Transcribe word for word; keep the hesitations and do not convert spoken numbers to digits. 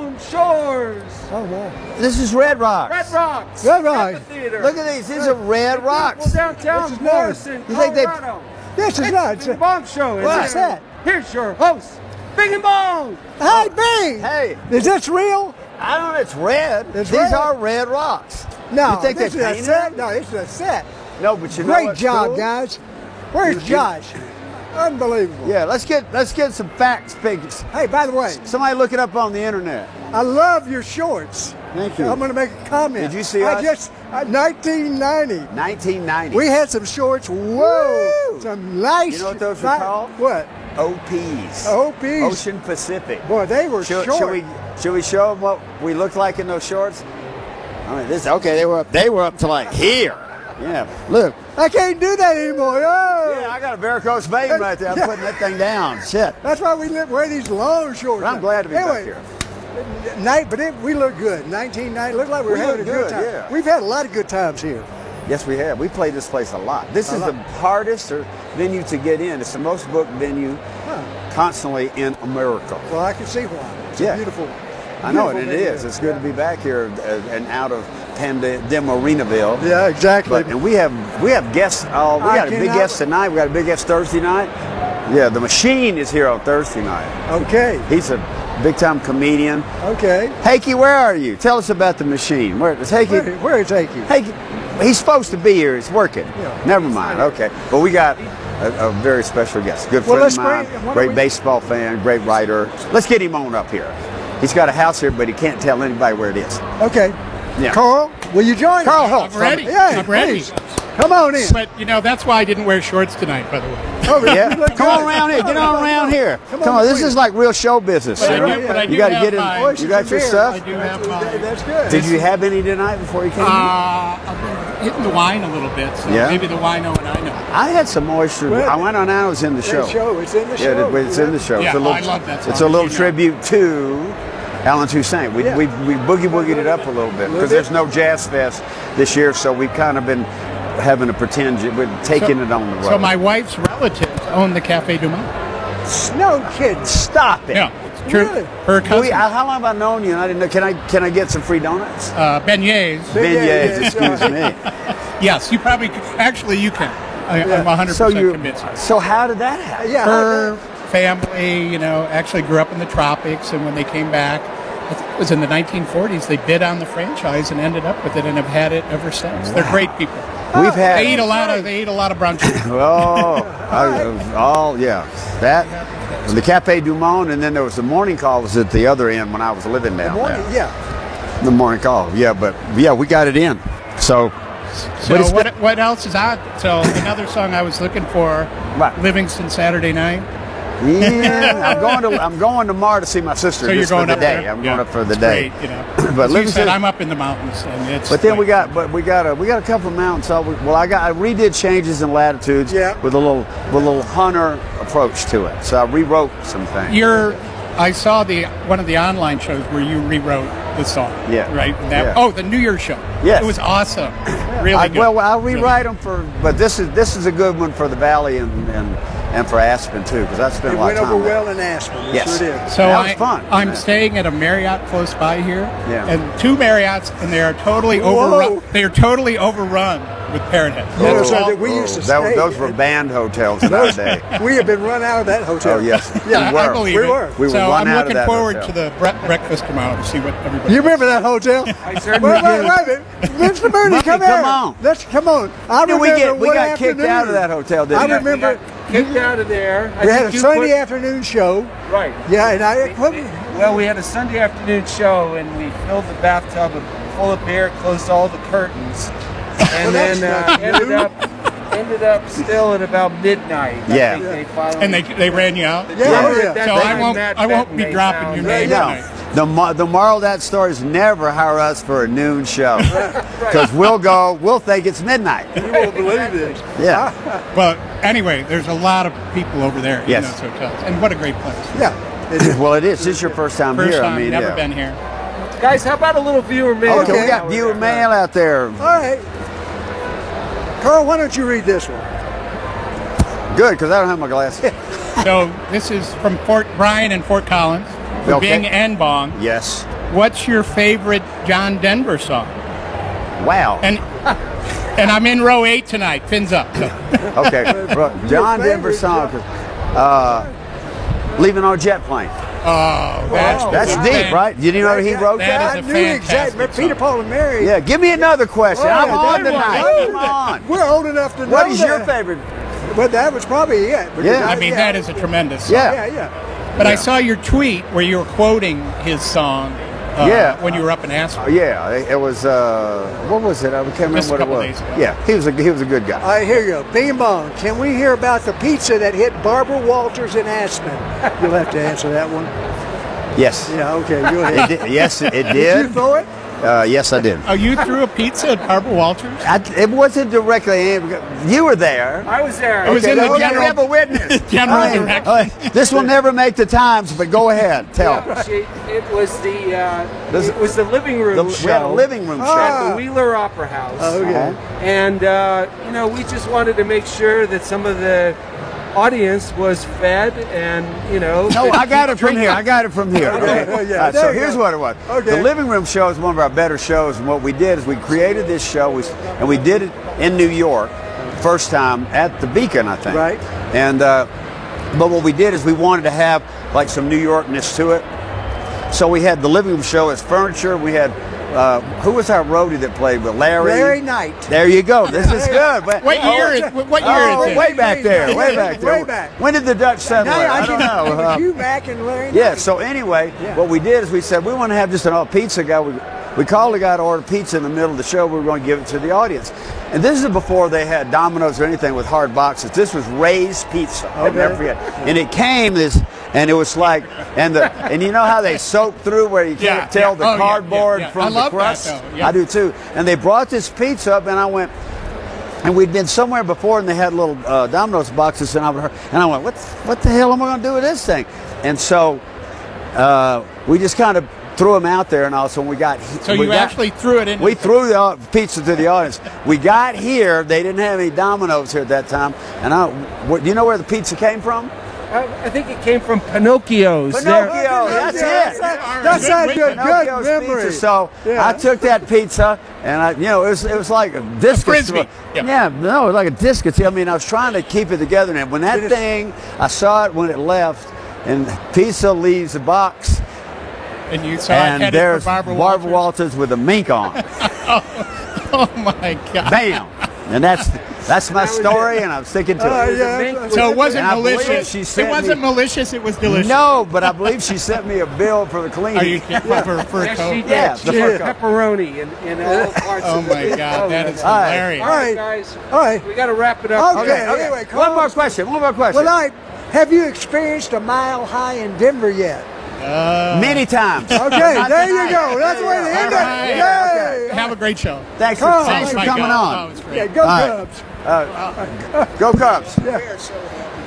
Palm Shores. Oh, wow. This is Red Rocks. Red Rocks. Red Rocks. Amphitheater. Look at these. These are Red Rocks. Well, downtown This is nice. Morrison, You think they- Colorado. This is not. Bing Bong Show. What's And that? Here's your host, Bing and Bong. Hey, Bing! Hey, Is this real? I don't know. It's red. It's These red. are Red Rocks. No, You think this they is a painted set. it? No, it's a set. No, but you know Great what's job, cool? guys. Where's You- you- Josh? Unbelievable. Yeah, let's get let's get some facts, figures. Hey, by the way, Somebody look it up on the internet. I love your shorts. Thank you. I'm going to make a comment. Did you see I us? just uh, nineteen ninety. nineteen ninety. We had some shorts. Whoa, Woo! some nice. You know what those were fi- called? What? O Ps. O Ps. Ocean Pacific. Boy, they were Should, short. should we should we show them what we looked like in those shorts? I mean, this okay. They were up. They were up to like here. Yeah. Look. I can't do that anymore. Oh. Yeah, I got a varicose vein right there. I'm Yeah. putting that thing down. Shit. That's why we live, wear these long shorts. But I'm glad to be anyway, back here. Night, but it, we look good. nineteen ninety. Looked like we were We having a look good, good, time. yeah. We've had a lot of good times here. Yes, we have. We played this place a lot. This A is lot. the hardest or venue to get in. It's the most booked venue Huh. constantly in America. Well, I can see why. It's Yeah. beautiful. I know, and beautiful it venue. is. It's good to be back here uh, and out of Pandemarinaville. Yeah, exactly. But, and we have we have guests. Oh, we I got a big cannot- guest tonight. We got a big guest Thursday night. Yeah, the Machine is here on Thursday night. Okay. He's a big time comedian. Okay. Hakey, where are you? Tell us about the Machine. Where is Hakey? Where, where is Akey? Hakey, he's supposed to be here. He's working. Yeah. Never mind. Okay, but we got a, a very special guest. Good Well, friend let's of mine. bring- why don't Great we- baseball fan. Great writer. Let's get him on up here. He's got a house here, but he can't tell anybody where it is. Okay. Yeah. Carl, will you join Carl us? Holt. I'm ready. Yeah, I'm ready. please. Come on in. But you know that's why I didn't wear shorts tonight, by the way. Oh, Yeah, you look come good. on around here. Get on around here. Come Come on on, this between is like real show business. But I Sarah. do- but I you do got to have get in. my- You got your beer. I stuff. do have That- my. That's good. Did you have any tonight before you came? Uh, I've been hitting the wine a little bit, so Yeah? maybe the wino and I know. I had some moisture. Well, I went on out. It was in the show. That show. It's in the Yeah, show. it- it's in the show. Yeah, it's a little, I love that song, It's a as little you know. tribute to Alan Toussaint. We, Yeah. we, we boogie woogied it up a little bit because there's no Jazz Fest this year, so we've kind of been having to pretend j- we're taking So- it on the road. So my wife's relatives own the Cafe Du Monde. No kidding. Stop it. Yeah, it's true. Really? Her Louis, cousin, how long have I known you? And I didn't know. Can I can I get some free donuts? uh, beignets. Beignets, yeah, excuse me. Yes, you probably could. Actually, you can. I, I'm one hundred So percent you. convinced. So how did that happen? Yeah. Her family, you know, actually grew up in the tropics, and when they came back, I think it was in the nineteen forties, they bid on the franchise and ended up with it, and have had it ever since. They're great people. We've had. They eat a lot of. They eat a lot of brunch. Oh, I, all yeah. That the Cafe Du Monde, and then there was the morning call was at the other end when I was living down Morning, there. yeah. The morning call, yeah, but yeah, we got it in. So, So but it's what, been- what else is on? So another song I was looking for, Right. Livingston Saturday Night. yeah, I'm going to I'm going tomorrow to see my sister. So you're just going for the up day. there? I'm Yeah. going up for the It's day. Great, you know. But As you Livingston- said, I'm up in the mountains, and it's. But then like- we got, but we got a, we got a couple of mountains. So we, well, I got, I redid changes in latitudes Yeah. with a little, with a little hunter approach to it. So I rewrote some things. You're. I saw the one of the online shows where you rewrote the song. Yeah. Right. That, Yeah. Oh, the New Year's show. Yes. It was awesome. Really I, good. well, I'll Really rewrite them for, but this is this is a good one for the Valley and and, and for Aspen too, because I spent It a lot went of time over there. well in Aspen. It Yes. sure did. So That was I, fun. I'm Yeah. staying at a Marriott close by here, Yeah. and two Marriotts, and they are totally Whoa. overrun. They are totally overrun with parrot heads. You know, That's so all- that we used to That- stay. those were band hotels in our Those- day. we have been run out of that hotel. Oh yes, yeah, we I were. believe We it. were. We were so run I'm out of looking that forward hotel. to the bre- breakfast tomorrow to see what everybody. You remember that hotel? I certainly wait, wait, do. wait a minute. Mister Mooney, Monkey, come come here. on. Let's come on. I Did remember we get we one got kicked afternoon. out of that hotel, didn't I we? remember- We got kicked out of there. I We had think a you Sunday put- afternoon show. Right. Yeah, and I what, Well, we had a Sunday afternoon show, and we filled the bathtub full of beer, closed all the curtains, and that's then uh, not ended new. up ended up still at about midnight. I Yeah. think they finally, And they they ran you out. Yeah, Yeah, oh, yeah. that So night I in won't that I won't Benton be they dropping found- your Right, name yeah. tonight. The, mo- the moral of that story is never hire us for a noon show because we'll go, we'll think it's midnight. you won't believe this. Yeah, But anyway, there's a lot of people over there Yes. in those hotels, and what a great place. Yeah. It is. well, it is. This is your first time First here. time, I mean, never yeah. been here. Guys, how about a little viewer mail? Okay, we got viewer mail out there. All right. Carl, why don't you read this one? Good, because I don't have my glasses. So this is from Fort Bryan and Fort Collins. for Okay. Bing and Bong. Yes. What's your favorite John Denver song? Wow. And and I'm in row eight tonight. Fins up. Okay. Bro, John Denver song. Uh, Leaving on a Jet Plane. Oh, that's Wow. That's wow. deep, right? Did you know he wrote that that? I is a knew fantastic exactly. Peter, song. Paul, and Mary. Yeah. Give me another question. Oh, I'm yeah, on that tonight. one. Come on. We're old enough to know What is your that. favorite? But that was probably it. because Yeah. I mean, that is a tremendous song. Yeah. Yeah, yeah. But I saw your tweet where you were quoting his song uh, Yeah. when you were up in Aspen. Oh, yeah, it it was. Uh, what was it? I can't remember Just a what it couple was. days ago. Yeah, he was a he was a good guy. All right, here you go. Bing Bong, can we hear about the pizza that hit Barbara Walters in Aspen? You'll have to answer that one. Yes. Yeah, okay, go It ahead. did, yes, it Did you did. throw it? Uh, yes, I did. Oh, you threw a pizza at Barbara Walters? I, it wasn't directly aimed. You were there. I was there. It was in the Okay, we general- have a witness. General All right, direction. all right. This will never make the times, but go ahead. Tell. Yeah, she, it was the uh, This- it was the living room The, show we had a living room Ah. show. at the Wheeler Opera House. Okay. Uh-huh. And uh, you know, we just wanted to make sure that some of the audience was fed, and you know. No, that I got it from drinking. here. I got it from here. Okay. Yeah, yeah. All right, so There you here's go. what it was. Okay. The living room show is one of our better shows, and what we did is we created this show, we, and we did it in New York, first time at the Beacon, I think. Right. And uh, but what we did is we wanted to have like some New Yorkness to it. So we had the living room show as furniture. We had uh, who was our roadie that played with Larry? Larry Knight. There you go. This is good. But- What year is what year Oh, is it? way back there. Way back there. Way back. When did the Dutch settle No, it? I, I don't didn't know. It was Uh, you, Mac, and Larry yeah, Knight. so anyway, Yeah. what we did is we said we want to have just an all pizza guy. We, we called the guy to order pizza in the middle of the show. We were going to give it to the audience. And this is before they had Domino's or anything with hard boxes. This was Ray's Pizza. I'll Okay. never forget. And it came this, and it was like, and the, and you know how they soak through where you can't Yeah, tell yeah. the Oh, yeah, cardboard yeah, yeah. from I the love that, crust? though. Yeah. I do too. And they brought this pizza up, and I went, and we'd been somewhere before, and they had little uh, Domino's boxes, and I would, and I went, what, what the hell am I going to do with this thing? And so uh, we just kind of threw them out there, and also when we got, So we you got- actually threw it in. we threw the uh, pizza to the audience. We got here, they didn't have any Domino's here at that time, and I, what, do you know where the pizza came from? I, I think it came from Pinocchio's. Pinocchio. There- Oh, that's Yeah, it. That's, that's not good. Good Pinocchio's memory. pizza. So Yeah. I took that pizza, and I, you know, it was it was like a discus. frisbee. Yeah. Yeah. no, it was like a discus. I mean, I was trying to keep it together, and when that Did it- thing, I saw it when it left, and pizza leaves the box, and you saw it and headed there's for Barbara, Barbara Walters. Walters with a mink on. Oh my God! Bam, and that's that's my That was story, it. and I'm sticking to Uh, it. yeah. mink- So it wasn't And I believe malicious. she It sent wasn't me- malicious. It was delicious. No, but I believe she sent me a bill for the cleaning. Are you kidding? For, for a Yes, coat? she did. Yeah, She the did fur coat. pepperoni in, in all parts Oh of the my pizza. God, that is All right. hilarious. All right. guys. All right. We got to wrap it up. Okay. Okay, Anyway, okay. come One on. more question. One more question. Well, I, have you experienced a mile high in Denver yet? Many times. Okay, Not there you tonight. go. That's the way to end All right. it. Yay! Have a great show. Thanks for, Come on. thanks Oh for my coming God. on. Oh, it's great. Yeah, go All right. Cubs. Go Cubs. Yeah.